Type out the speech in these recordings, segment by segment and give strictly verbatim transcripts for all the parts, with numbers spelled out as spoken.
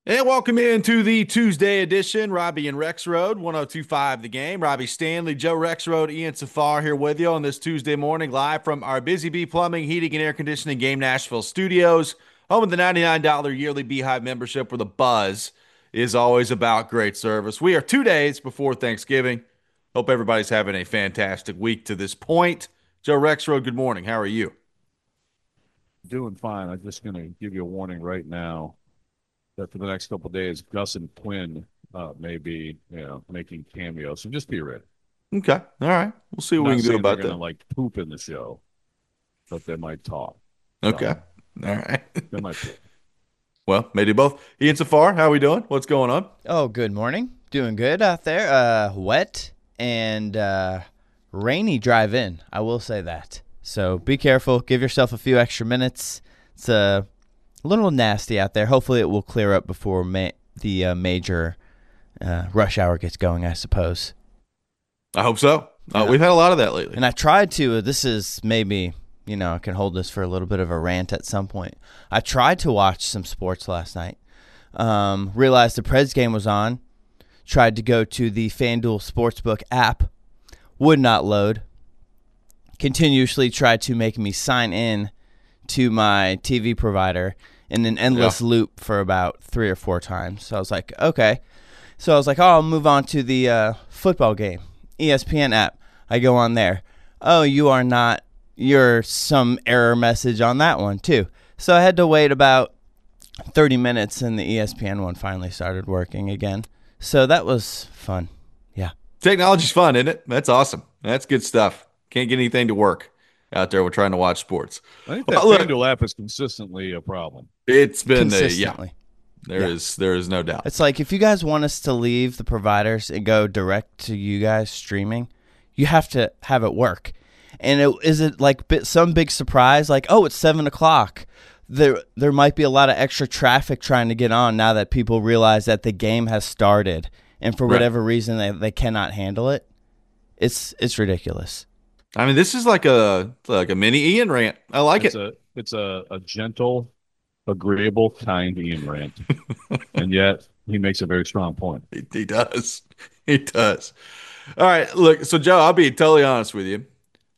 And welcome into the Tuesday edition. Robbie and Rex Road, one oh two point five The Game. Robbie Stanley, Joe Rex Road, Ian Safar here with you on this Tuesday morning, live from our Busy Bee Plumbing, Heating, and Air Conditioning Game Nashville studios, home of the ninety-nine dollars yearly Beehive membership, where the buzz is always about great service. We are two days before Thanksgiving. Hope everybody's having a fantastic week to this point. Joe Rex Road, good morning. How are you? Doing fine. I'm just going to give you a warning right now that for the next couple of days, Gus and Quinn uh, may be, you know, making cameos. So just be ready. Okay. All right. We'll see I'm what we not can do saying they're about going to that. like poop in the show, but they might talk. Okay. So All right. they might poop. Well, maybe both. Ian Safar, how are we doing? What's going on? Oh, good morning. Doing good out there. Uh, wet and uh, rainy drive in. I will say that. So be careful. Give yourself a few extra minutes. It's uh, a little nasty out there. Hopefully it will clear up before ma- the uh, major uh, rush hour gets going, I suppose. I hope so. Uh, Yeah. we've had a lot of that lately. And I tried to, this is maybe, you know, I can hold this for a little bit of a rant at some point. I tried to watch some sports last night. Um, realized the Preds game was on. Tried to go to the FanDuel Sportsbook app. Would not load. Continuously tried to make me sign in to my T V provider in an endless Yeah. loop for about three or four times. So I was like, okay. So I was like, oh, I'll move on to the uh, football game. E S P N app. I go on there. Oh, you are not. You're some error message on that one, too. So I had to wait about thirty minutes, and the E S P N one finally started working again. So that was fun. Yeah. Technology's fun, isn't it? That's awesome. That's good stuff. Can't get anything to work out there. We're trying to watch sports. I think that Well, look, FanDuel app is consistently a problem. it's been a, yeah, Consistently. there Yeah. is there is no doubt. It's like if you guys want us to leave the providers and go direct to you guys streaming, you have to have it work. And it, is it like bit, some big surprise? Like, oh, it's seven o'clock. There, there might be a lot of extra traffic trying to get on now that people realize that the game has started, and for Right. whatever reason they, they cannot handle it. It's it's ridiculous. I mean, this is like a like a mini Ian rant. I like It's it. a it's a, a gentle, agreeable, kind Ian rant, and yet he makes a very strong point. He, he does. He does. All right, look. So, Joe, I'll be totally honest with you.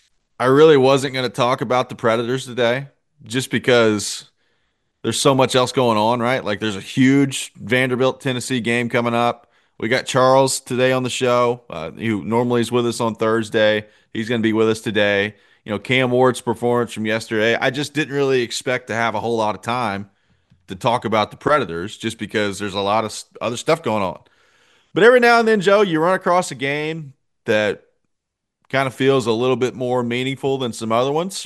I really wasn't going to talk about the Predators today, just because there's so much else going on, right? Like there's a huge Vanderbilt Tennessee game coming up. We got Charles today on the show, uh, who normally is with us on Thursday. He's going to be with us today. You know, Cam Ward's performance from yesterday. I just didn't really expect to have a whole lot of time to talk about the Predators, just because there's a lot of s- other stuff going on. But every now and then, Joe, you run across a game that kind of feels a little bit more meaningful than some other ones.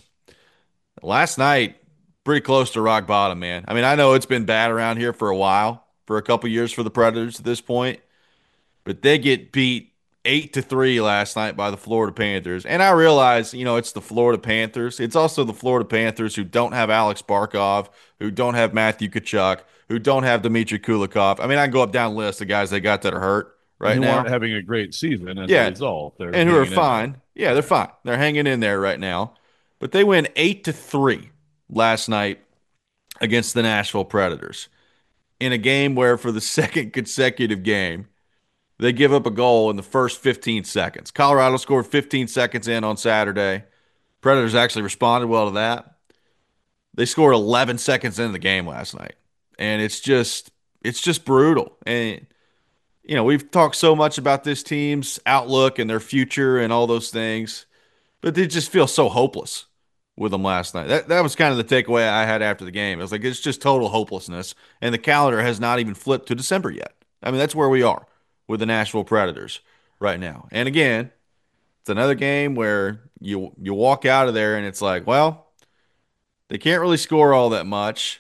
Last night, pretty close to rock bottom, man. I mean, I know it's been bad around here for a while, for a couple years for the Predators at this point, but they get beat eight to three last night by the Florida Panthers. And I realize, you know, it's the Florida Panthers. It's also the Florida Panthers who don't have Alex Barkov, who don't have Matthew Tkachuk, who don't have Dmitry Kulikov. I mean, I can go up down the list of guys they got that are hurt And right who aren't now. having a great season as a Yeah, result. They're and who are hanging in there. fine. Yeah, they're fine. They're hanging in there right now. But they win eight to three last night against the Nashville Predators in a game where, for the second consecutive game, they give up a goal in the first fifteen seconds. Colorado scored fifteen seconds in on Saturday. Predators actually responded well to that. They scored eleven seconds into the game last night. And it's just it's just brutal. And you know, we've talked so much about this team's outlook and their future and all those things, but they just feel so hopeless with them last night. That that was kind of the takeaway I had after the game. It was like it's just total hopelessness, and the calendar has not even flipped to December yet. I mean, that's where we are with the Nashville Predators right now. And again, it's another game where you you walk out of there and it's like, well, they can't really score all that much.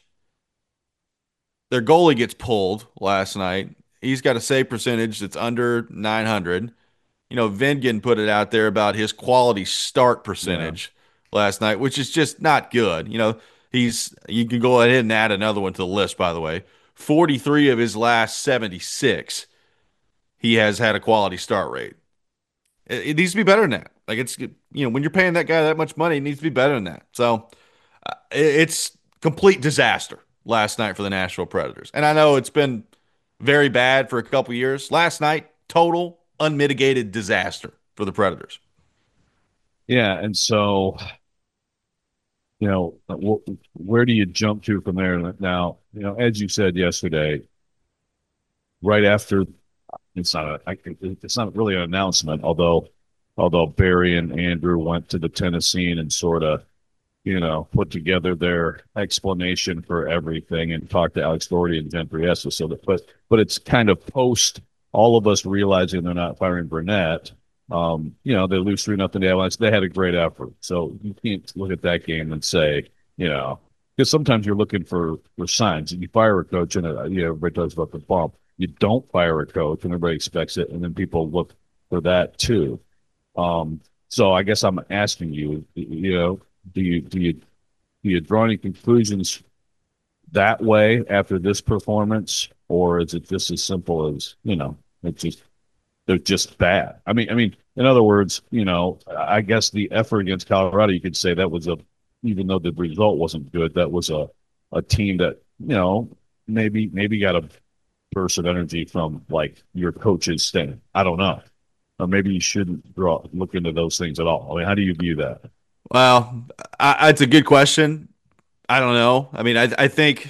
Their goalie gets pulled last night. He's got a save percentage that's under nine hundred. You know, Vengen put it out there about his quality start Yeah. percentage last night, which is just not good. You know, he's you can go ahead and add another one to the list, by the way. forty-three of his last seventy-six, he has had a quality start rate. It, it needs to be better than that. Like it's you know, when you're paying that guy that much money, it needs to be better than that. So uh, it, it's complete disaster last night for the Nashville Predators. And I know it's been very bad for a couple years. Last night, total unmitigated disaster for the Predators. Yeah, and so you know, wh- where do you jump to from there? Now, you know, as you said yesterday, right after it's not a, I, it's not really an announcement, although although Barry and Andrew went to the Tennessee and sort of, you know, put together their explanation for everything and talked to Alex Doherty and Jen Priesta. So that, but but it's kind of post all of us realizing they're not firing Burnett. Um, you know, they lose three nothing to Avalanche. They had a great effort. So you can't look at that game and say, you know, because sometimes you're looking for for signs. And you fire a coach and uh, you know, everybody talks about the bump. You don't fire a coach and everybody expects it, and then people look for that too. Um, so I guess I'm asking you, you know, do you do you do you draw any conclusions that way after this performance, or is it just as simple as, you know, it's just they're just bad? I mean, I mean, in other words, you know, I guess the effort against Colorado, you could say that was a, even though the result wasn't good, that was a a team that, you know, maybe maybe got a burst of energy from like your coach's staying. I don't know. Or maybe you shouldn't draw look into those things at all. I mean, how do you view that? Well, I, it's a good question. I don't know. I mean, I, I think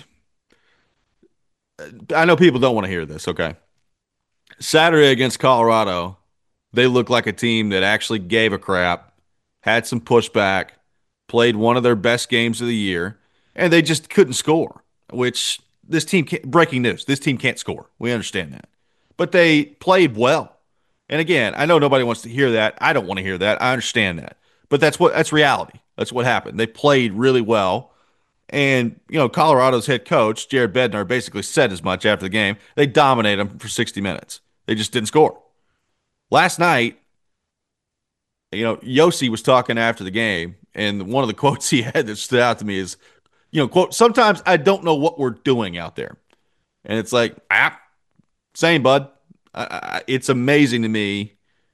I know people don't want to hear this. Okay, Saturday against Colorado, they looked like a team that actually gave a crap, had some pushback, played one of their best games of the year, and they just couldn't score. Which this team can't, breaking news, this team can't score. We understand that, but they played well. And again, I know nobody wants to hear that. I don't want to hear that. I understand that, but that's what that's reality. That's what happened. They played really well. And, you know, Colorado's head coach, Jared Bednar, basically said as much after the game. They dominated them for sixty minutes. They just didn't score. Last night, you know, Yossi was talking after the game, and one of the quotes he had that stood out to me is, you know, quote, sometimes I don't know what we're doing out there. And it's like, ah, same, bud. I, I, it's amazing to me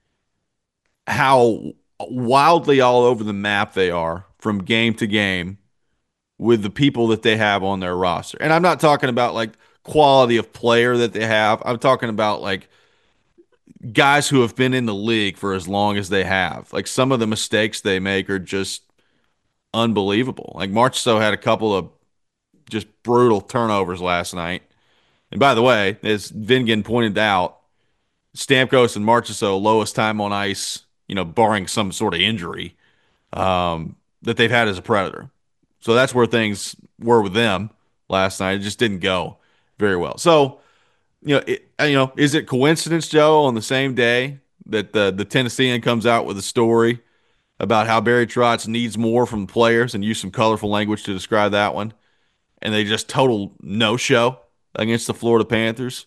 how wildly all over the map they are from game to game with the people that they have on their roster. And I'm not talking about like quality of player that they have. I'm talking about like guys who have been in the league for as long as they have. Like some of the mistakes they make are just unbelievable. Like Marchessault had a couple of just brutal turnovers last night. And by the way, as Vingan pointed out, Stamkos and Marchessault lowest time on ice, you know, barring some sort of injury um, that they've had as a Predator. So that's where things were with them last night. It just didn't go very well. So, you know, it, you know, is it coincidence, Joe, on the same day that the the Tennessean comes out with a story about how Barry Trotz needs more from the players and use some colorful language to describe that one, and they just total no show against the Florida Panthers?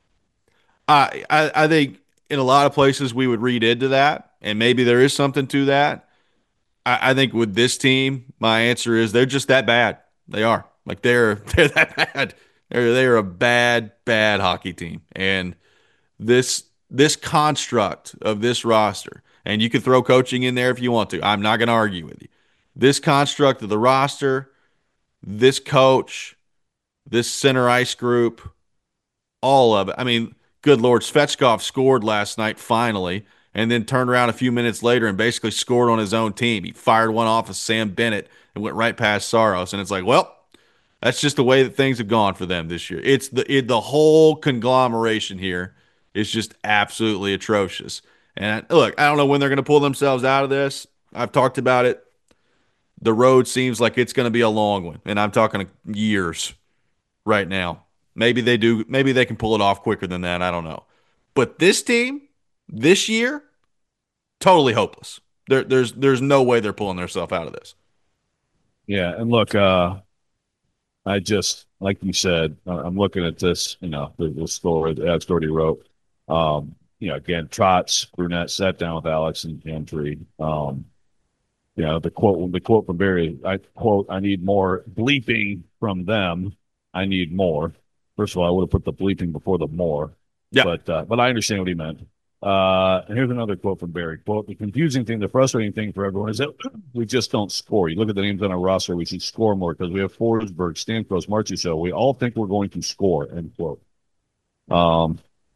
I, I I think in a lot of places we would read into that, and maybe there is something to that. I, I think with this team, my answer is they're just that bad. They are. Like they're they're that bad. They're they're a bad, bad hockey team. And this this construct of this roster, and you can throw coaching in there if you want to. I'm not gonna argue with you. This construct of the roster, this coach, this center ice group, all of it. I mean, good Lord, Svechkov scored last night finally, and then turned around a few minutes later and basically scored on his own team. He fired one off of Sam Bennett and went right past Saros, and it's like, well, that's just the way that things have gone for them this year. It's the it, the whole conglomeration here is just absolutely atrocious. And look, I don't know when they're going to pull themselves out of this. I've talked about it. The road seems like it's going to be a long one, and I'm talking years right now. Maybe they do. Maybe they can pull it off quicker than that. I don't know. But this team, this year, totally hopeless. There, there's there's no way they're pulling themselves out of this. Yeah, and look, uh, I just like you said, I'm looking at this, you know, the, the story that Alex already wrote. Um, you know, again, Trotz, Brunette sat down with Alex and Gentry. Um, you know, the quote the quote from Barry, I quote, I need more bleeping from them. I need more. First of all, I would have put the bleeping before the more. Yeah. But uh, but I understand what he meant. Uh, and here's another quote from Barry. Quote, the confusing thing, the frustrating thing for everyone is that we just don't score. You look at the names on our roster, we should score more because we have Forsberg, Stamkos, Marchessault. We all think we're going to score, end quote. Um,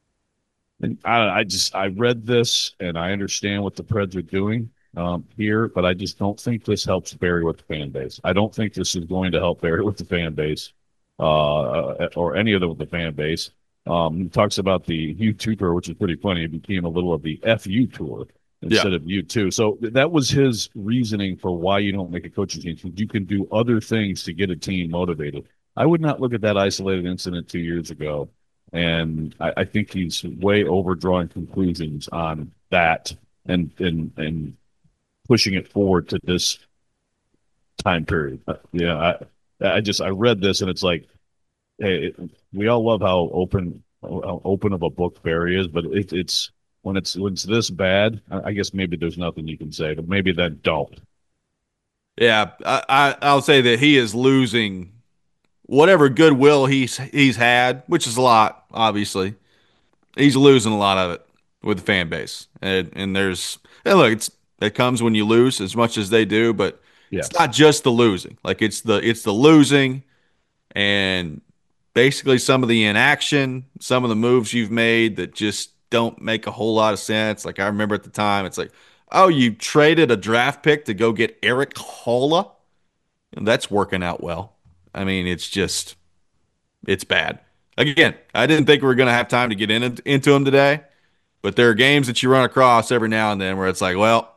and I, I just I read this and I understand what the Preds are doing um, here, but I just don't think this helps Barry with the fan base. I don't think this is going to help Barry with the fan base, uh, or any of them with the fan base. Um, he talks about the U two tour, which is pretty funny. It became a little of the F U tour Yeah. instead of U two. So that was his reasoning for why you don't make a coaching change. You can do other things to get a team motivated. I would not look at that isolated incident two years ago, and I, I think he's way overdrawing conclusions on that and and and pushing it forward to this time period. Uh, yeah, I I just I read this and it's like, hey, it, we all love how open how open of a book Barry is, but it, it's when it's when it's this bad, I, I guess maybe there's nothing you can say, but maybe then don't. Yeah, I, I I'll say that he is losing whatever goodwill he's he's had, which is a lot, obviously. He's losing a lot of it with the fan base, and and there's and look, it's it comes when you lose as much as they do, but it's Yes. not just the losing. Like it's the it's the losing and basically some of the inaction, some of the moves you've made that just don't make a whole lot of sense. Like I remember at the time, it's like, oh, you traded a draft pick to go get Eric Holla, and that's working out well. I mean, it's just it's bad. Again, I didn't think we were going to have time to get in, into them today, but there are games that you run across every now and then where it's like, well,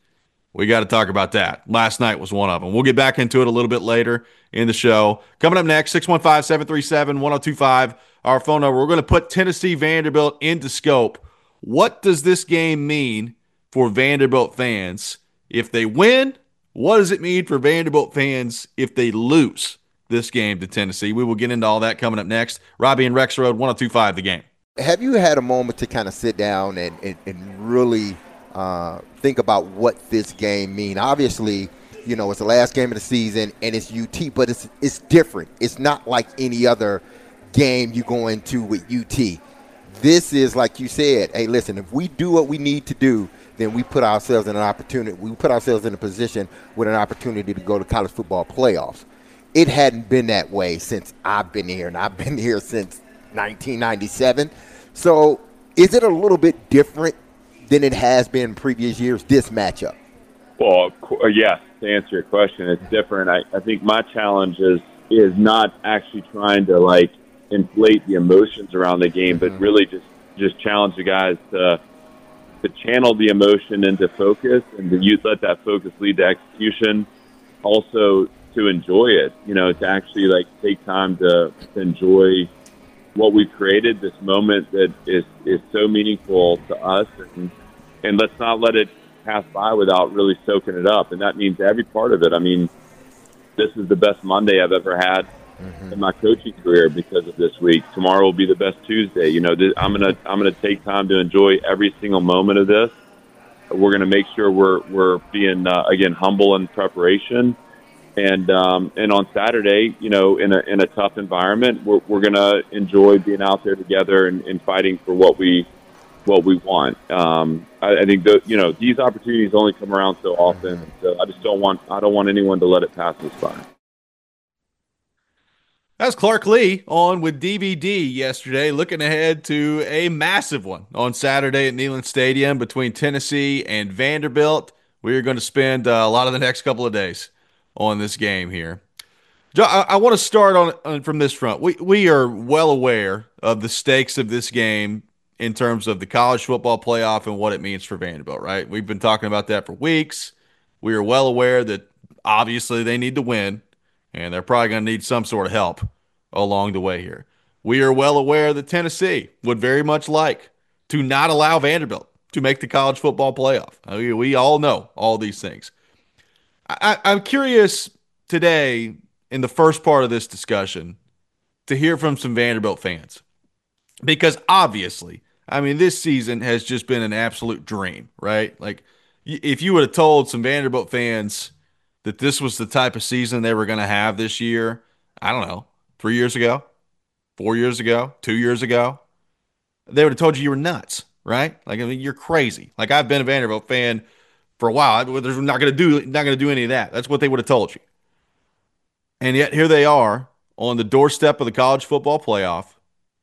we got to talk about that. Last night was one of them. We'll get back into it a little bit later in the show. Coming up next, six one five, seven three seven, one oh two five, our phone number. We're going to put Tennessee Vanderbilt into scope. What does this game mean for Vanderbilt fans if they win? What does it mean for Vanderbilt fans if they lose this game to Tennessee? We will get into all that coming up next. Robbie and Rex Road, one oh two five, the game. Have you had a moment to kind of sit down and, and, and really uh, think about what this game mean? Obviously, you know, it's the last game of the season and it's U T, but it's it's different. It's not like any other game you go into with U T. This is, like you said, hey, listen, if we do what we need to do, then we put ourselves in an opportunity. We put ourselves in a position with an opportunity to go to college football playoffs. It hadn't been that way since I've been here, and I've been here since nineteen ninety-seven. So is it a little bit different than it has been in previous years, this matchup? Well, yes, to answer your question, it's different. I, I think my challenge is is not actually trying to, like, inflate the emotions around the game, but really just, just challenge the guys to to channel the emotion into focus and to use, let that focus lead to execution. Also to enjoy it, you know, to actually, like, take time to, to enjoy what we've created, this moment that is, is so meaningful to us, and, and let's not let it pass by without really soaking it up. And that means every part of it. I mean, this is the best Monday I've ever had mm-hmm. in my coaching career because of this week. Tomorrow will be the best Tuesday. You know, this, I'm gonna I'm gonna take time to enjoy every single moment of this. We're gonna make sure we're we're being uh, again humble in preparation. And um, and on Saturday, you know, in a in a tough environment, we're we're gonna enjoy being out there together and, and fighting for what we what we want. Um, I, I think that, you know, these opportunities only come around so often. So I just don't want I don't want anyone to let it pass us by. That's Clark Lee on with D V D yesterday, looking ahead to a massive one on Saturday at Neyland Stadium between Tennessee and Vanderbilt. We are going to spend uh, a lot of the next couple of days on this game here. I, I want to start on, on from this front. We we are well aware of the stakes of this game in terms of the college football playoff and what it means for Vanderbilt, right? We've been talking about that for weeks. We are well aware that obviously they need to win, and they're probably going to need some sort of help along the way here. We are well aware that Tennessee would very much like to not allow Vanderbilt to make the college football playoff. I mean, we all know all these things. I, I'm curious today in the first part of this discussion to hear from some Vanderbilt fans, because obviously, I mean, this season has just been an absolute dream, right? Like, if you would have told some Vanderbilt fans that this was the type of season they were going to have this year, I don't know, three years ago, four years ago, two years ago, they would have told you you were nuts, right? Like, I mean, you're crazy. Like, I've been a Vanderbilt fan for a while. They're not going to do not going to do any of that. That's what they would have told you. And yet here they are on the doorstep of the college football playoff,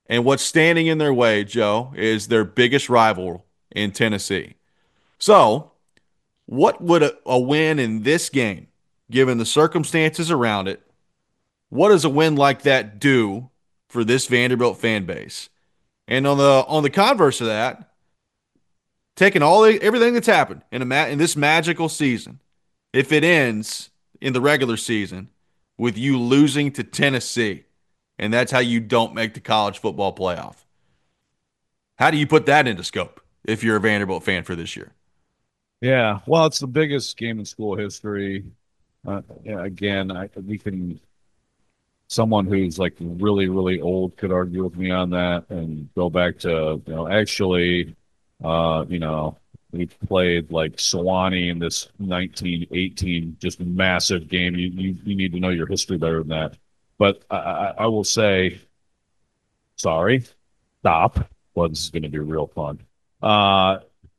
And what's standing in their way, Joe, is their biggest rival in Tennessee. So, what would a, a win in this game, given the circumstances around it, what does a win like that do for this Vanderbilt fan base? And on the on the converse of that, taking all the, everything that's happened in a ma- in this magical season, if it ends in the regular season with you losing to Tennessee, and that's how you don't make the college football playoff, how do you put that into scope if you're a Vanderbilt fan for this year? Yeah, well, it's the biggest game in school history. Uh, yeah, again, I we can someone who's like really, really old could argue with me on that and go back to, you know, actually, uh, you know, we played like Sewanee in this nineteen eighteen just massive game. You, you you need to know your history better than that. But I, I, I will say, sorry, stop. Well, this is going to be real fun. Uh,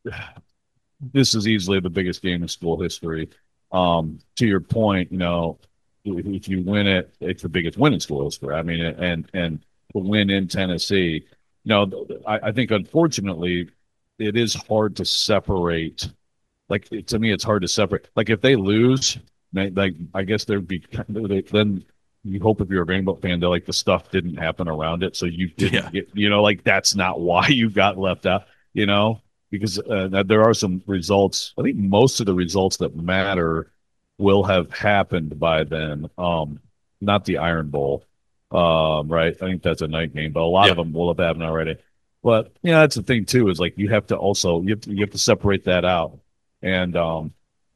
this is easily the biggest game in school history. Um, to your point, you know, if you win it, it's the biggest win in school history. I mean, and and to win in Tennessee, you know, I, I think unfortunately, it is hard to separate. Like to me, it's hard to separate. Like if they lose, like I guess there'd be then you hope if you're a Vanderbilt fan that like the stuff didn't happen around it, so you didn't Yeah. get, you know, like that's not why you got left out, you know, because uh, there are some results. I think most of the results that matter will have happened by then. Um, not the Iron Bowl, um, right? I think that's a night game, but a lot Yeah. of them will have happened already. But you know, that's the thing too, is like you have to also you have to, you have to separate that out. And um,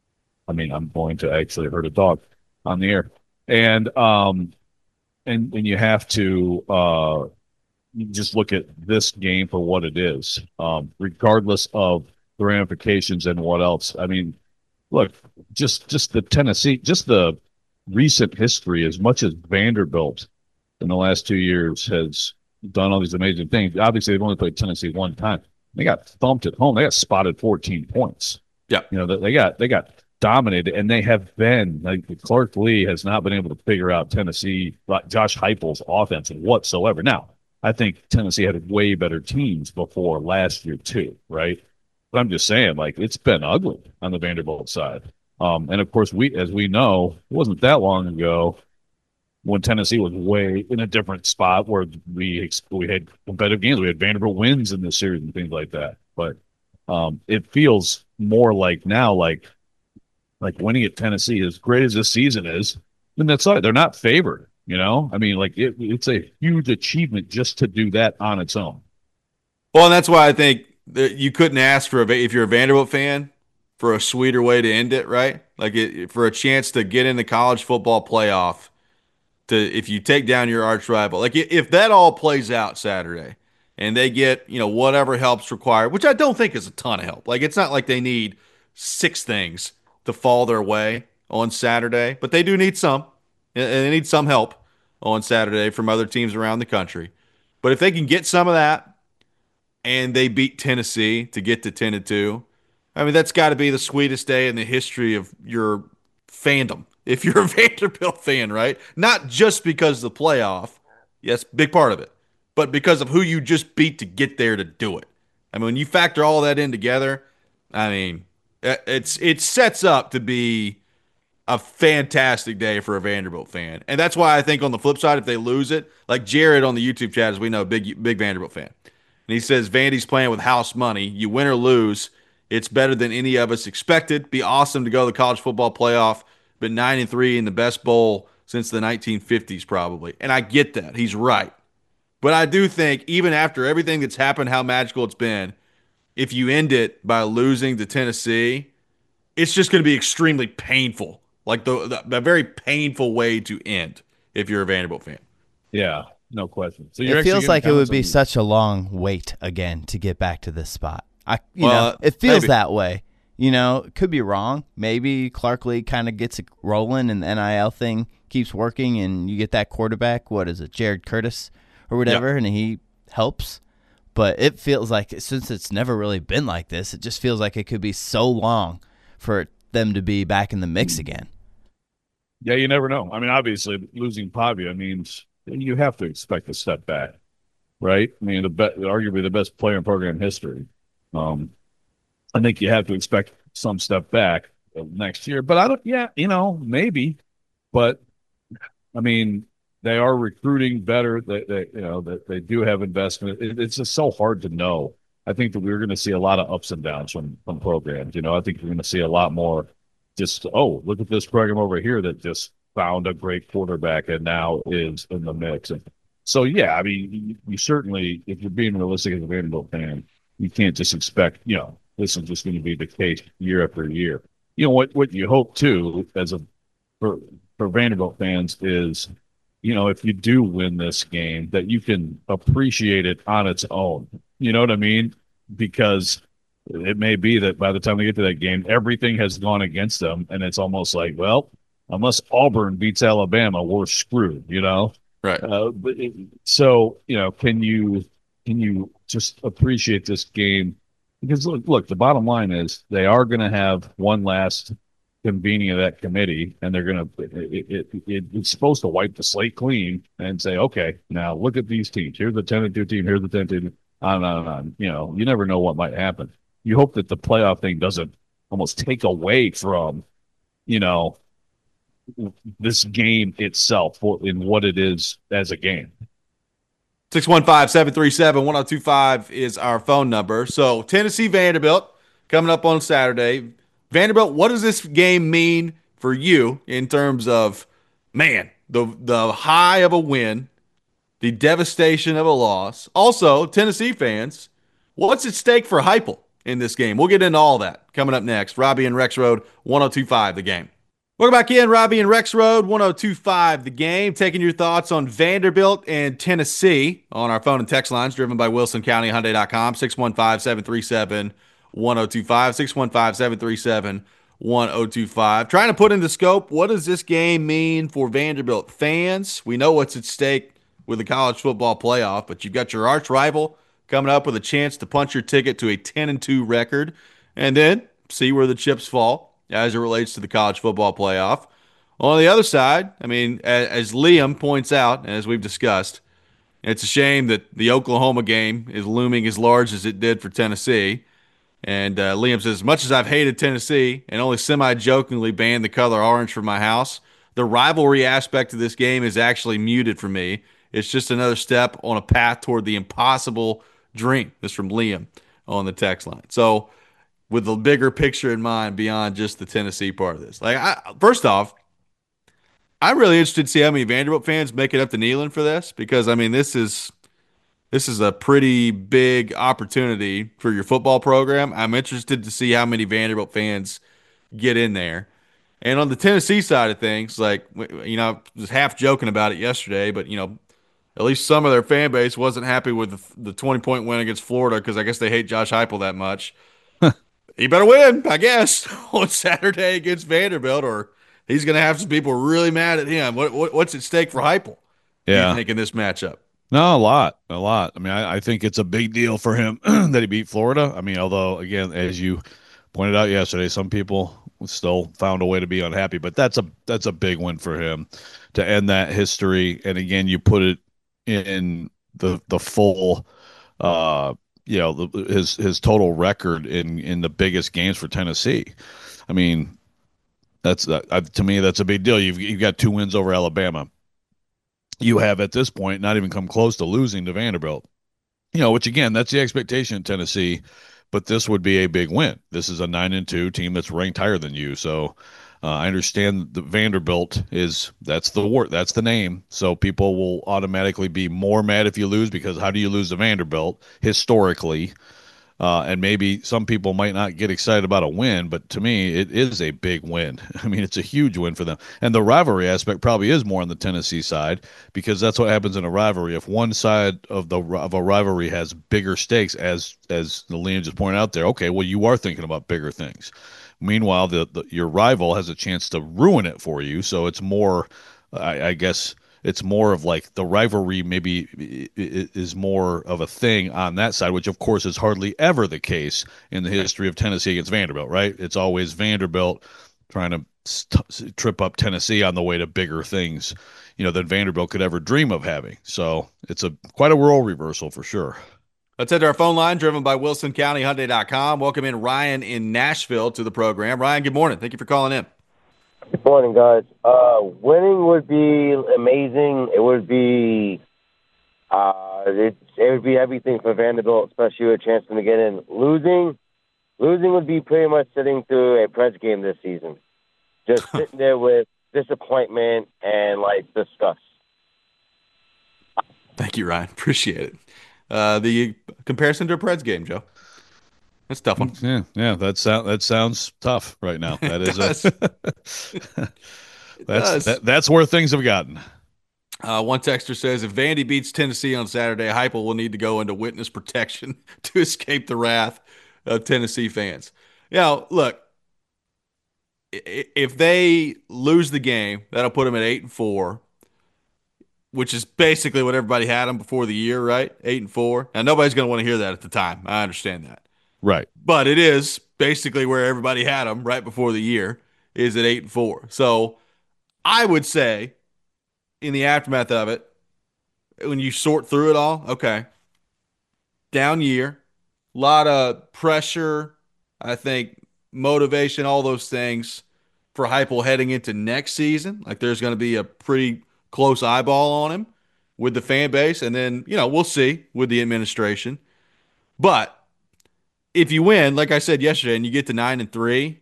I mean, I'm going to actually hurt a dog on the air, and um, and and you have to uh, you just look at this game for what it is, um, regardless of the ramifications and what else. I mean, look, just just the Tennessee, just the recent history, as much as Vanderbilt in the last two years has done all these amazing things. Obviously, they've only played Tennessee one time. They got thumped at home. They got spotted fourteen points. Yeah. You know, they got they got dominated, and they have been like Clark Lee has not been able to figure out Tennessee, like Josh Heupel's offense whatsoever. Now, I think Tennessee had way better teams before last year too, right? But I'm just saying, like it's been ugly on the Vanderbilt side. Um, and of course, we as we know, it wasn't that long ago when Tennessee was way in a different spot where we we had competitive games. We had Vanderbilt wins in this series and things like that. But um, it feels more like now, like like winning at Tennessee, as great as this season is, then that's all right. They're not favored. You know, I mean, like it, it's a huge achievement just to do that on its own. Well, and that's why I think that you couldn't ask for a, if you're a Vanderbilt fan for a sweeter way to end it, right? Like it, for a chance to get in the college football playoff. To if you take down your arch rival, like if that all plays out Saturday, and they get you know whatever help's required, which I don't think is a ton of help. Like it's not like they need six things to fall their way on Saturday, but they do need some, and they need some help on Saturday from other teams around the country. But if they can get some of that, and they beat Tennessee to get to ten and two, I mean that's got to be the sweetest day in the history of your fandom. If you're a Vanderbilt fan, right? Not just because of the playoff, yes, big part of it, but because of who you just beat to get there to do it. I mean, when you factor all that in together, I mean, it's it sets up to be a fantastic day for a Vanderbilt fan. And that's why I think on the flip side, if they lose it, like Jared on the YouTube chat, as we know, big big Vanderbilt fan. And he says Vandy's playing with house money. You win or lose, it's better than any of us expected. Be awesome to go to the college football playoff, but nine and three in the best bowl since the nineteen fifties, probably. And I get that. He's right. But I do think, even after everything that's happened, how magical it's been, if you end it by losing to Tennessee, it's just going to be extremely painful. Like the, the, the very painful way to end if you're a Vanderbilt fan. Yeah, no question. So you're It actually feels getting like it would comments be on- such a long wait again to get back to this spot. I, you Well, know, it feels maybe. that way. You know, could be wrong. Maybe Clark Lee kind of gets it rolling, and the N I L thing keeps working, and you get that quarterback. What is it, Jared Curtis or whatever, Yep. and he helps. But it feels like since it's never really been like this, it just feels like it could be so long for them to be back in the mix again. Yeah, you never know. I mean, obviously, losing Pavia means you have to expect a step back. right? I mean, the be- arguably the best player in program history. Um, I think you have to expect some step back next year, but I don't. Yeah, you know, maybe, but I mean, they are recruiting better. They, they you know, that they, they do have investment. It, it's just so hard to know. I think that we're going to see a lot of ups and downs from from programs. You know, I think we're going to see a lot more. Just oh, look at this program over here that just found a great quarterback and now is in the mix. And so, yeah, I mean, you, you certainly, if you're being realistic as a Vanderbilt fan, you can't just expect, you know, this is just going to be the case year after year. You know what? What you hope too, as a for for Vanderbilt fans is, you know, if you do win this game, that you can appreciate it on its own. You know what I mean? Because it may be that by the time we get to that game, everything has gone against them, and it's almost like, well, unless Auburn beats Alabama, we're screwed. You know? Right. Uh, but it, so, you know, can you can you just appreciate this game? Because look, look, the bottom line is they are going to have one last convening of that committee, and they're going to it, it, it, it's supposed to wipe the slate clean and say, okay, now look at these teams. Here's the ten and two team. Here's the ten and two. On and on and on. You know, you never know what might happen. You hope that the playoff thing doesn't almost take away from, you know, this game itself in what it is as a game. six one five, seven three seven, one oh two five is our phone number. So Tennessee Vanderbilt coming up on Saturday. Vanderbilt, what does this game mean for you in terms of, man, the the high of a win, the devastation of a loss? Also, Tennessee fans, what's at stake for Heupel in this game? We'll get into all that coming up next. Robbie and Rex Road, one oh two five, the game. Welcome back in, Robbie and Rex Road, one oh two five, the game. Taking your thoughts on Vanderbilt and Tennessee on our phone and text lines, driven by Wilson County Hyundai dot com, six one five, seven three seven, one oh two five, six one five, seven three seven, one oh two five. Trying to put into scope, what does this game mean for Vanderbilt fans? We know what's at stake with the college football playoff, but you've got your arch rival coming up with a chance to punch your ticket to a ten and two record, and then see where the chips fall as it relates to the college football playoff. On the other side, I mean, as, as Liam points out, and as we've discussed, it's a shame that the Oklahoma game is looming as large as it did for Tennessee. And uh, Liam says, as much as I've hated Tennessee and only semi-jokingly banned the color orange from my house, the rivalry aspect of this game is actually muted for me. It's just another step on a path toward the impossible dream. This is from Liam on the text line. So, with the bigger picture in mind beyond just the Tennessee part of this. Like, I, first off, I'm really interested to see how many Vanderbilt fans make it up to Neyland for this, because I mean, this is this is a pretty big opportunity for your football program. I'm interested to see how many Vanderbilt fans get in there. And on the Tennessee side of things, like, you know, I was half joking about it yesterday, but you know, at least some of their fan base wasn't happy with the, the twenty point win against Florida because I guess they hate Josh Heupel that much. He better win, I guess, on Saturday against Vanderbilt, or he's going to have some people really mad at him. What, what what's at stake for Heupel? Yeah, you think in this matchup? No, a lot, a lot. I mean, I, I think it's a big deal for him that he beat Florida. I mean, although again, as you pointed out yesterday, some people still found a way to be unhappy, but that's a that's a big win for him to end that history. And again, you put it in the the full. Uh, you know, the, his his total record in in the biggest games for Tennessee. I mean, that's uh, to me that's a big deal. You've you've got two wins over Alabama. You have at this point not even come close to losing to Vanderbilt. You know, which again, that's the expectation in Tennessee, but this would be a big win. This is a nine and two team that's ranked higher than you. So uh, I understand that Vanderbilt is that's the word, that's the name. So people will automatically be more mad if you lose, because how do you lose to Vanderbilt historically? Uh, and maybe some people might not get excited about a win, but to me, it is a big win. I mean, it's a huge win for them. And the rivalry aspect probably is more on the Tennessee side, because that's what happens in a rivalry. If one side of the of a rivalry has bigger stakes, as as the Liam just pointed out there, okay, well, you are thinking about bigger things. Meanwhile, the, the your rival has a chance to ruin it for you. So it's more, I, I guess. It's more of like the rivalry maybe is more of a thing on that side, which of course is hardly ever the case in the history of Tennessee against Vanderbilt, right? It's always Vanderbilt trying to st- trip up Tennessee on the way to bigger things you know, than Vanderbilt could ever dream of having. So it's a quite a role reversal for sure. Let's head to our phone line, driven by Wilson County Hyundai dot com. Welcome in Ryan in Nashville to the program. Ryan, good morning. Thank you for calling in. Good morning, guys. Uh, winning would be amazing. It would be, uh, it, it would be everything for Vanderbilt, especially with a chance to get in. Losing, losing would be pretty much sitting through a Preds game this season, just sitting there with disappointment and like disgust. Thank you, Ryan. Appreciate it. Uh, the comparison to a Preds game, Joe. That's a tough one. Yeah, yeah, that sound that sounds tough right now. That is a that's that, that's where things have gotten. Uh, one texter says if Vandy beats Tennessee on Saturday, Heupel will need to go into witness protection to escape the wrath of Tennessee fans. Now, look, if they lose the game, that'll put them at eight and four, which is basically what everybody had them before the year, right? Eight and four. Now, nobody's going to want to hear that at the time. I understand that. Right. But it is basically where everybody had them right before the year is at eight and four. So I would say in the aftermath of it, when you sort through it all, okay, down year, a lot of pressure, I think motivation, all those things for Heupel heading into next season. Like there's going to be a pretty close eyeball on him with the fan base. And then, you know, we'll see with the administration. But if you win, like I said yesterday, and you get to nine and three,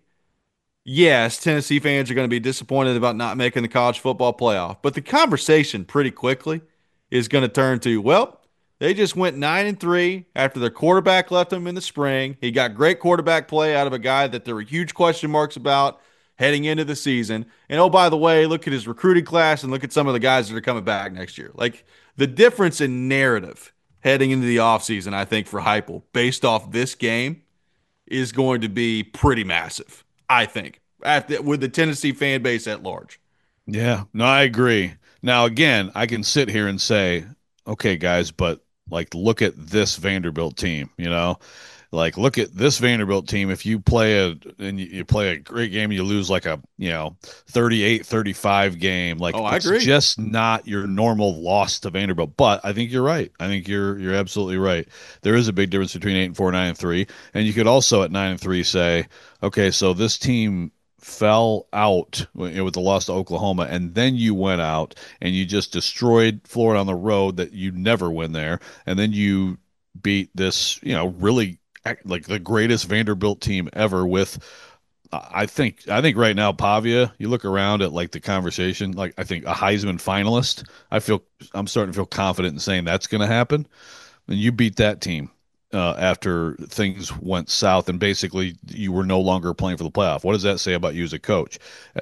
yes, Tennessee fans are going to be disappointed about not making the college football playoff. But the conversation pretty quickly is going to turn to, well, they just went nine and three after their quarterback left them in the spring. He got great quarterback play out of a guy that there were huge question marks about heading into the season. And oh, by the way, look at his recruiting class and look at some of the guys that are coming back next year. Like the difference in narrative heading into the offseason, I think, for Heupel, based off this game, is going to be pretty massive, I think, at the, with the Tennessee fan base at large. Yeah, no, I agree. Now, again, I can sit here and say, okay, guys, but like, look at this Vanderbilt team, you know, like, look at this Vanderbilt team. If you play a, and you, you play a great game, you lose like a, you know, thirty-eight thirty-five game. Like, oh, I it's agree. just not your normal loss to Vanderbilt. But I think you're right. I think you're, you're absolutely right. There is a big difference between eight and four, nine and three. And you could also at nine and three say, okay, so this team fell out with the loss to Oklahoma, and then you went out and you just destroyed Florida on the road that you never win there, and then you beat this, you know, really like the greatest Vanderbilt team ever with I think I think right now Pavia, you look around at like the conversation, like I think a Heisman finalist, I feel I'm starting to feel confident in saying that's going to happen. And you beat that team uh, after things went south, and basically you were no longer playing for the playoff. What does that say about you as a coach?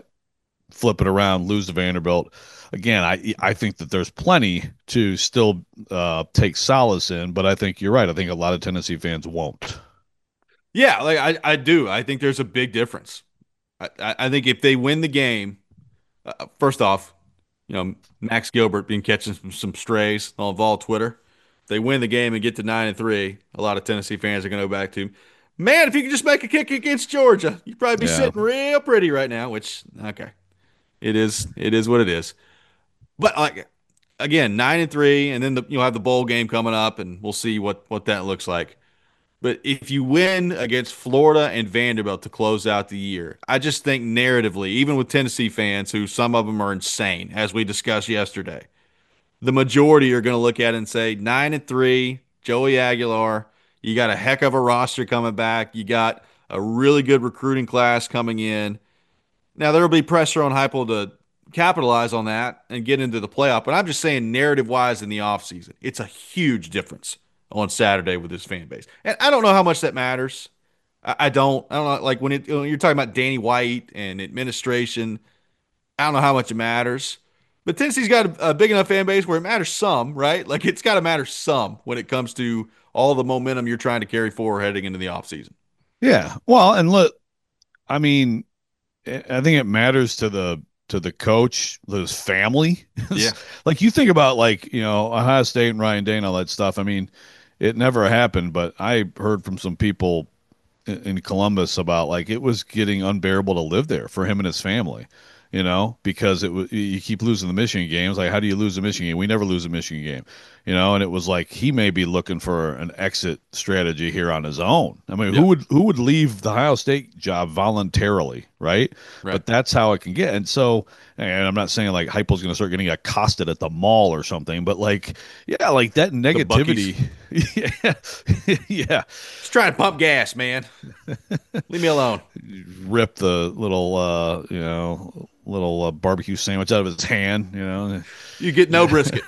Flip it around, lose to Vanderbilt. Again, I I think that there's plenty to still uh, take solace in, but I think you're right. I think a lot of Tennessee fans won't. Yeah, like I, I do. I think there's a big difference. I, I think if they win the game, uh, first off, you know, Max Gilbert being catching some, some strays on Vol Twitter. They win the game and get to nine and three. A lot of Tennessee fans are going to go back to, man, if you could just make a kick against Georgia, you'd probably be Yeah. sitting real pretty right now. Which okay, it is. It is what it is. But like again, nine and three, and then the, you'll have the bowl game coming up, and we'll see what what that looks like. But if you win against Florida and Vanderbilt to close out the year, I just think narratively, even with Tennessee fans, who some of them are insane, as we discussed yesterday, the majority are going to look at it and say nine and three, Joey Aguilar. You got a heck of a roster coming back. You got a really good recruiting class coming in. Now there will be pressure on Heupel to capitalize on that and get into the playoff. But I'm just saying, narrative wise, in the offseason, it's a huge difference on Saturday with his fan base. And I don't know how much that matters. I, I don't. I don't know. Like when, it, when you're talking about Danny White and administration, I don't know how much it matters. But Tennessee's got a, a big enough fan base where it matters some, right? Like it's got to matter some when it comes to all the momentum you're trying to carry forward heading into the offseason. Yeah. Well, and look, I mean, I think it matters to the to the coach, his family. Yeah. Like you think about like, you know, Ohio State and Ryan Day and all that stuff. I mean, it never happened, but I heard from some people in, in Columbus about like it was getting unbearable to live there for him and his family. you know, because it was you keep losing the Michigan games. Like, how do you lose a Michigan game? We never lose a Michigan game, you know. And it was like he may be looking for an exit strategy here on his own. I mean, Yeah. who would who would leave the Ohio State job voluntarily, right? Right. But that's how it can get. And so, and I'm not saying like Heupel's going to start getting accosted at the mall or something, but like, yeah, like that negativity. Yeah, yeah. Just trying to pump gas, man. Leave me alone. Rip the little, uh, you know, little uh, barbecue sandwich out of his hand, you know. You get no brisket.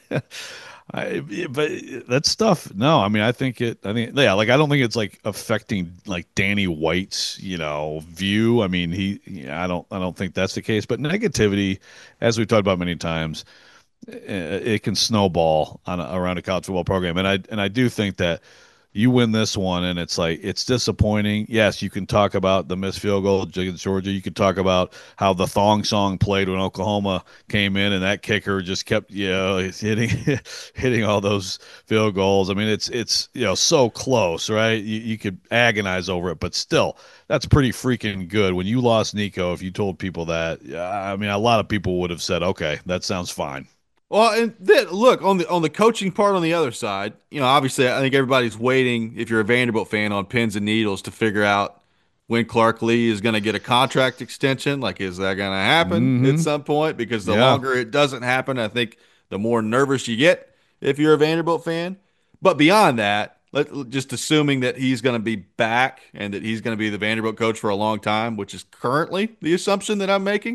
I, but that stuff, no, I mean, I think it, I think, yeah, like, I don't think it's like affecting like Danny White's, you know, view. I mean, he, yeah, I don't, I don't think that's the case, but negativity, as we've talked about many times, it, it can snowball on a, around a college football program. And I, and I do think that you win this one and it's like it's disappointing. Yes, you can talk about the missed field goal against Georgia. You can talk about how the thong song played when Oklahoma came in and that kicker just kept, you know, hitting hitting all those field goals. I mean, it's it's you know so close, right? You, you could agonize over it, but still, that's pretty freaking good. When you lost Nico, if you told people that, I mean, a lot of people would have said, okay, that sounds fine. Well, and then look on the on the coaching part on the other side. You know, obviously, I think everybody's waiting. If you're a Vanderbilt fan, on pins and needles to figure out when Clark Lee is going to get a contract extension. Like, is that going to happen Mm-hmm. at some point? Because the Yeah. longer it doesn't happen, I think the more nervous you get if you're a Vanderbilt fan. But beyond that, let, just assuming that he's going to be back and that he's going to be the Vanderbilt coach for a long time, which is currently the assumption that I'm making.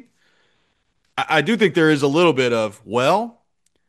I, I do think there is a little bit of, well,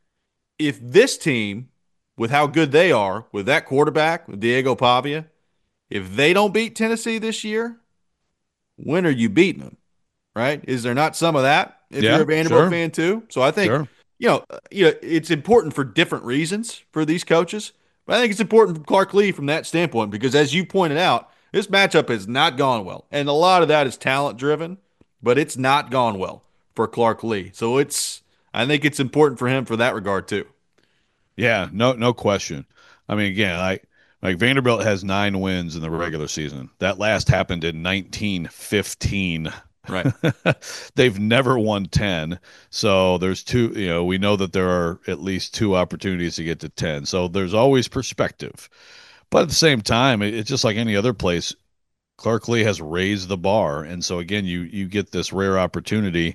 if this team, with how good they are, with that quarterback, with Diego Pavia, if they don't beat Tennessee this year, when are you beating them? Right? Is there not some of that if Yeah, you're a Vanderbilt sure. fan too? So I think Sure. you know, uh, you know, it's important for different reasons for these coaches. But I think it's important for Clark Lee from that standpoint because, as you pointed out, this matchup has not gone well, and a lot of that is talent driven. But it's not gone well for Clark Lee. So it's, I think it's important for him for that regard too. Yeah, no, no question. I mean, again, like like Vanderbilt has nine wins in the regular season. That last happened in nineteen fifteen. Right. They've never won ten. So there's two, you know, we know that there are at least two opportunities to get to ten. So there's always perspective. But at the same time, it, it's just like any other place. Clark Lee has raised the bar. And so again, you you get this rare opportunity.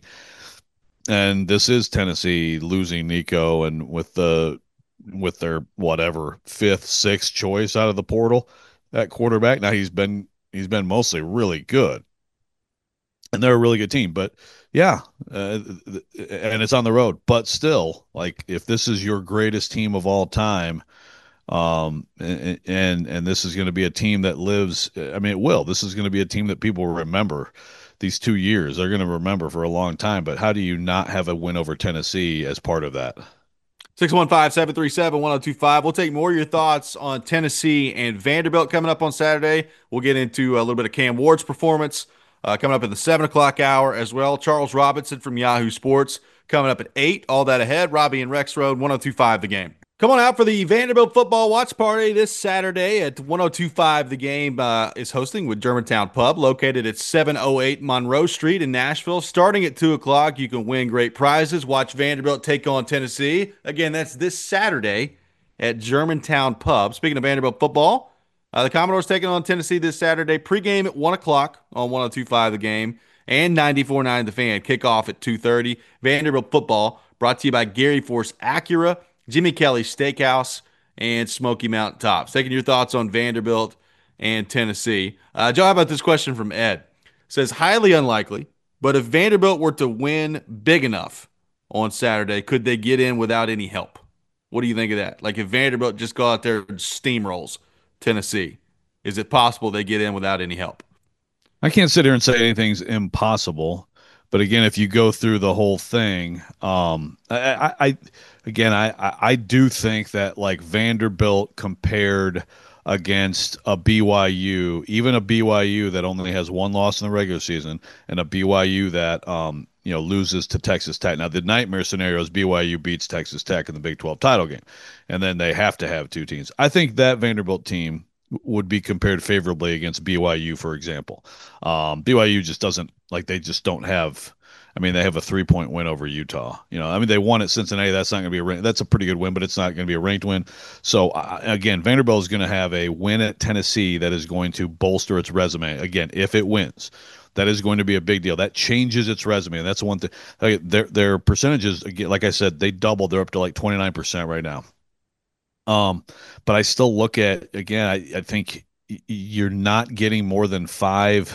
And this is Tennessee losing Nico and with the with their whatever fifth, sixth choice out of the portal at quarterback. Now he's been he's been mostly really good, and they're a really good team. But yeah, uh, and it's on the road. But still, like if this is your greatest team of all time, um, and and, and this is going to be a team that lives. I mean, it will. This is going to be a team that people remember. These two years they're going to remember for a long time. But how do you not have a win over Tennessee as part of that? six one five, seven three seven, one oh two five. We'll take more of your thoughts on Tennessee and Vanderbilt coming up on Saturday. We'll get into a little bit of Cam Ward's performance uh, coming up in the seven o'clock hour as well. Charles Robinson from Yahoo Sports coming up at eight. All that ahead. Robbie and Rex Road, one oh two five The Game. Come on out for the Vanderbilt football watch party this Saturday at one oh two five The Game uh, is hosting with Germantown Pub, located at seven oh eight Monroe Street in Nashville. Starting at two o'clock, you can win great prizes. Watch Vanderbilt take on Tennessee. Again, that's this Saturday at Germantown Pub. Speaking of Vanderbilt football, uh, the Commodores taking on Tennessee this Saturday. Pregame at one o'clock on one oh two five The Game and ninety-four point nine The Fan. Kickoff at two thirty. Vanderbilt football brought to you by Gary Force Acura, Jimmy Kelly Steakhouse, and Smoky Mountain Tops. Taking your thoughts on Vanderbilt and Tennessee. Uh, Joe, how about this question from Ed? Says, highly unlikely, but if Vanderbilt were to win big enough on Saturday, could they get in without any help? What do you think of that? Like if Vanderbilt just go out there and steamrolls Tennessee, is it possible they get in without any help? I can't sit here and say anything's impossible, but again, if you go through the whole thing, um, I, I, I again, I, I, I do think that like Vanderbilt compared against a B Y U, even a B Y U that only has one loss in the regular season, and a B Y U that um, you know loses to Texas Tech. Now, the nightmare scenario is B Y U beats Texas Tech in the Big twelve title game, and then they have to have two teams. I think that Vanderbilt team would be compared favorably against B Y U, for example. Um, B Y U just doesn't like they just don't have. I mean, they have a three point win over Utah. You know, I mean, they won at Cincinnati. That's not going to be a rank, that's a pretty good win, but it's not going to be a ranked win. So uh, again, Vanderbilt is going to have a win at Tennessee that is going to bolster its resume. Again, if it wins, that is going to be a big deal. That changes its resume. And that's one thing. Like, their their percentages, again, like I said, they doubled. They're up to like twenty-nine percent right now. Um, but I still look at again. I, I think you're not getting more than five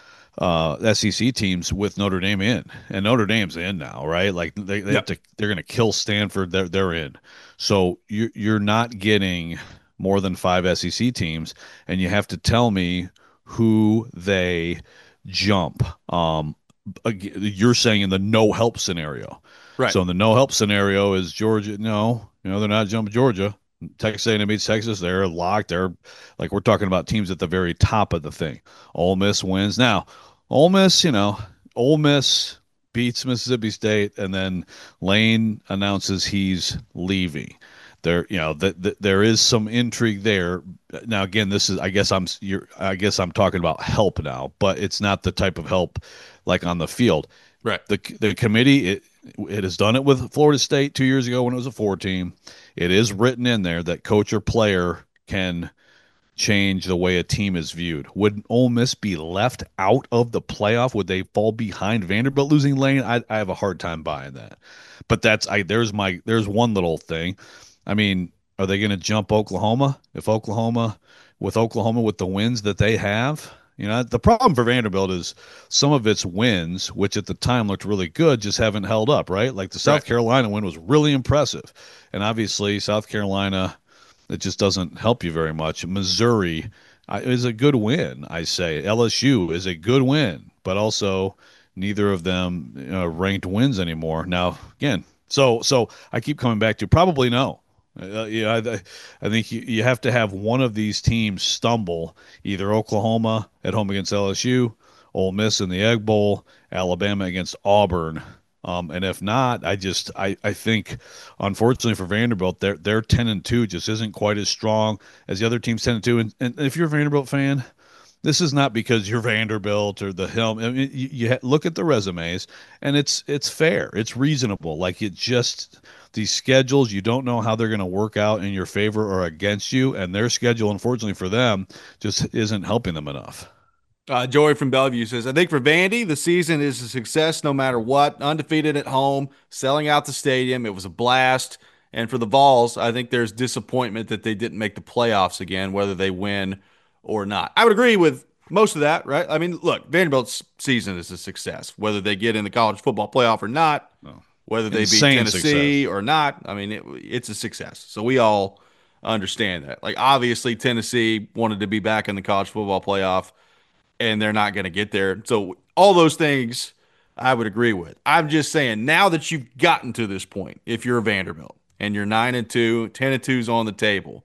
uh, S E C teams with Notre Dame in, and Notre Dame's in now, right? Like they, they Yep. have to, they're going to kill Stanford. They're they're in, so you you're not getting more than five S E C teams, and you have to tell me who they jump. Um, you're saying in the no help scenario. Right. So in the no help scenario is Georgia. No, you know they're not jumping Georgia. Texas A and M beats Texas. They're locked. They're like we're talking about teams at the very top of the thing. Ole Miss wins now. Ole Miss, you know, Ole Miss beats Mississippi State, and then Lane announces he's leaving. There, you know, that th- there is some intrigue there. Now, again, this is, I guess I'm, you're, I guess I'm talking about help now, but it's not the type of help like on the field. Right. The the committee it it has done it with Florida State two years ago when it was a four team. It is written in there that coach or player can change the way a team is viewed. Would Ole Miss be left out of the playoff? Would they fall behind Vanderbilt losing Lane? I, I have a hard time buying that. But that's I there's my there's one little thing. I mean, are they going to jump Oklahoma? If Oklahoma with Oklahoma with the wins that they have, you know, the problem for Vanderbilt is some of its wins, which at the time looked really good, just haven't held up, right? Like the South Right. Carolina win was really impressive. And obviously South Carolina, it just doesn't help you very much. Missouri uh, is a good win, I say. L S U is a good win, but also neither of them uh, ranked wins anymore. Now, again, so so I keep coming back to probably no. Uh, yeah, I, I think you, you have to have one of these teams stumble, either Oklahoma at home against L S U, Ole Miss in the Egg Bowl, Alabama against Auburn. Um, and if not, I just I, I think, unfortunately for Vanderbilt, their their ten and two just isn't quite as strong as the other teams ten and two. And, and if you're a Vanderbilt fan, this is not because you're Vanderbilt or the helm. I mean, you, you ha- look at the resumes, and it's it's fair, it's reasonable. Like it just these schedules, you don't know how they're going to work out in your favor or against you, and their schedule, unfortunately for them, just isn't helping them enough. Uh, Joey from Bellevue says, I think for Vandy, the season is a success no matter what. Undefeated at home, selling out the stadium. It was a blast. And for the Vols, I think there's disappointment that they didn't make the playoffs again, whether they win or not. I would agree with most of that, right? I mean, look, Vanderbilt's season is a success, whether they get in the college football playoff or not, No. whether they beat Insane Tennessee success. or not. I mean, it, it's a success. So we all understand that. Like, obviously, Tennessee wanted to be back in the college football playoff and they're not going to get there. So all those things I would agree with. I'm just saying now that you've gotten to this point, if you're a Vanderbilt and you're nine and two, ten and two's on the table,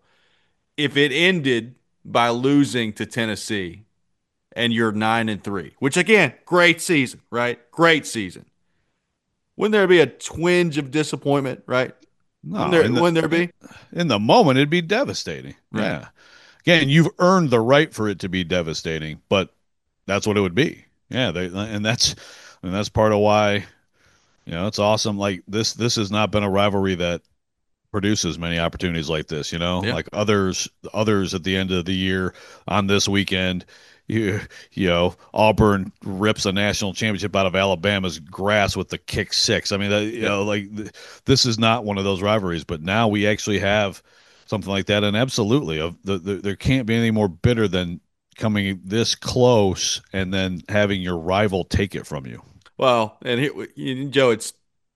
if it ended by losing to Tennessee and you're nine and three, which again, great season, right? Great season. Wouldn't there be a twinge of disappointment, right? Wouldn't No, there, in the wouldn't there be? in the moment it'd be devastating. Right. Yeah. Again, you've earned the right for it to be devastating, but that's what it would be. Yeah, they, and that's and that's part of why you know it's awesome. Like this, this has not been a rivalry that produces many opportunities like this. You know, Yeah. like others, others at the end of the year on this weekend. You, you know, Auburn rips a national championship out of Alabama's grass with the kick six. I mean, that, you Yep. know, like th- this is not one of those rivalries, but now we actually have something like that. And absolutely, of the, the, there can't be anything more bitter than coming this close and then having your rival take it from you. Well, and here, Joe, it's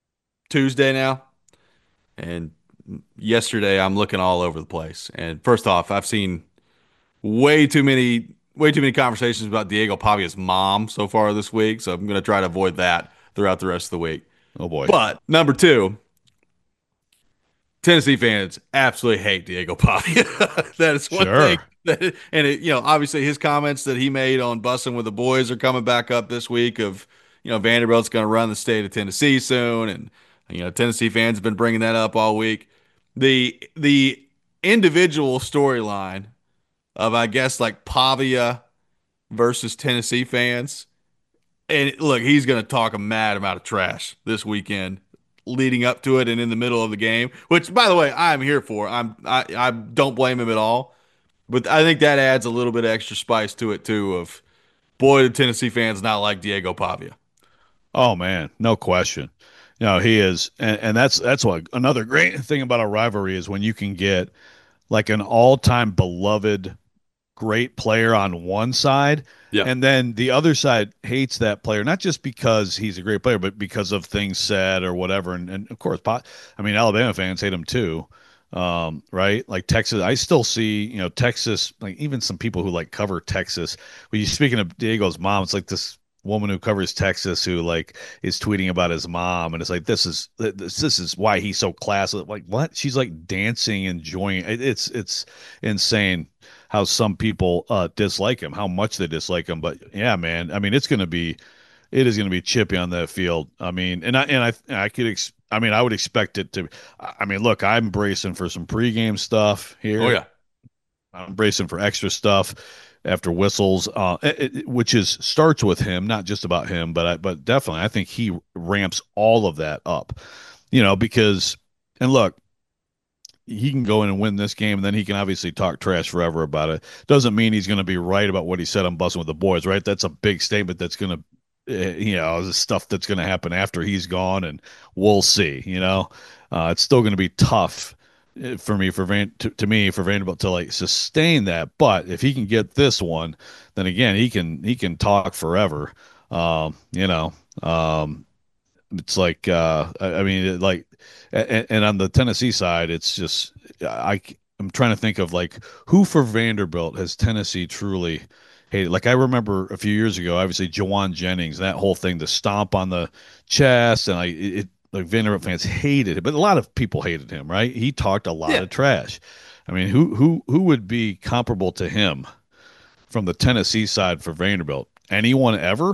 Tuesday now. And yesterday, I'm looking all over the place. And first off, I've seen way too many, way too many conversations about Diego Pavia's mom so far this week. So I'm going to try to avoid that throughout the rest of the week. Oh boy. But number two, Tennessee fans absolutely hate Diego Pavia. That is one Sure. thing. That, and it, you know, obviously his comments that he made on Bussing with the Boys are coming back up this week. Of you know, Vanderbilt's going to run the state of Tennessee soon, and you know, Tennessee fans have been bringing that up all week. The the individual storyline of I guess like Pavia versus Tennessee fans And look, he's going to talk a mad amount of trash this weekend, leading up to it and in the middle of the game. Which, by the way, I'm here for. I'm I, I don't blame him at all. But I think that adds a little bit of extra spice to it too. Of boy, do Tennessee fans not like Diego Pavia. Oh man, no question. You know, he is, and, and that's that's what another great thing about a rivalry is when you can get like an all-time beloved great player on one side, Yeah, and then the other side hates that player, not just because he's a great player, but because of things said or whatever. And, and of course, I mean, Alabama fans hate him too, um, right? Like Texas, I still see, you know, Texas, like even some people who like cover Texas. When you speaking of Diego's mom, it's like this woman who covers Texas who like is tweeting about his mom, and it's like this is this this is why he's so classy. Like what? She's like dancing, enjoying it. It's it's insane how some people uh, dislike him, how much they dislike him. But yeah, man, I mean, it's going to be, it is going to be chippy on that field. I mean, and I and I and I could, ex- I mean, I would expect it to. I mean, look, I'm bracing for some pregame stuff here. oh yeah, I'm bracing for extra stuff after whistles, uh, it, it- which is starts with him, not just about him, but I, but definitely, I think he ramps all of that up. You know, because and look, he can go in and win this game, and then he can obviously talk trash forever about it. Doesn't mean he's going to be right about what he said on Busting with the Boys, right? That's a big statement that's going to, uh, you know, the stuff that's going to happen after he's gone, and we'll see. You know, uh, it's still going to be tough uh, for me for Van to, to me for Vanderbilt to like sustain that. But if he can get this one, then again he can he can talk forever. Um, you know, um, it's like uh, I, I mean, like, and, and on the Tennessee side, it's just I I'm trying to think of like who for Vanderbilt has Tennessee truly hated. Like I remember a few years ago, obviously Jawan Jennings, that whole thing, the stomp on the chest, and like it, it like Vanderbilt fans hated it, but a lot of people hated him, right? He talked a lot yeah. of trash. I mean, who who who would be comparable to him from the Tennessee side for Vanderbilt? Anyone ever?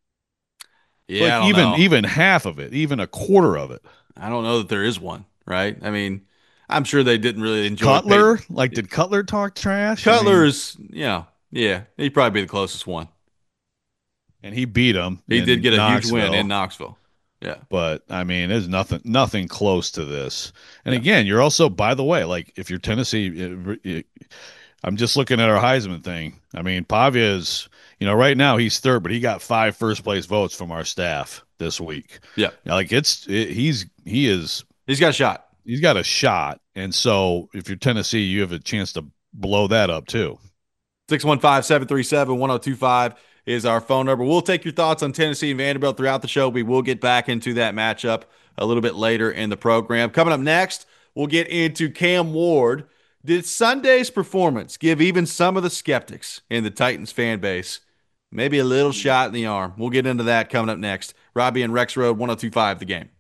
Yeah. Like I don't even know. even half of it, even a quarter of it. I don't know that there is one. Right? I mean, I'm sure they didn't really enjoy Peyton. Cutler, like did Cutler talk trash? I mean, Cutler's, yeah, yeah, he'd probably be the closest one. and he beat him He did in get a huge win in Knoxville, Knoxville. Yeah, but I mean, there's nothing nothing close to this. And yeah, again, you're also, by the way, like if you're Tennessee, it, it, I'm just looking at our Heisman thing. I mean, Pavia is, you know, right now he's third, but he got five first place votes from our staff this week. yeah. Like it's it, he's he is He's got a shot. he's got a shot, and so if you're Tennessee, you have a chance to blow that up too. six one five, seven three seven, one oh two five is our phone number. We'll take your thoughts on Tennessee and Vanderbilt throughout the show. We will get back into that matchup a little bit later in the program. Coming up next, we'll get into Cam Ward. Did Sunday's performance give even some of the skeptics in the Titans fan base maybe a little shot in the arm? We'll get into that coming up next. Robbie and Rex Road, one oh two five, the game.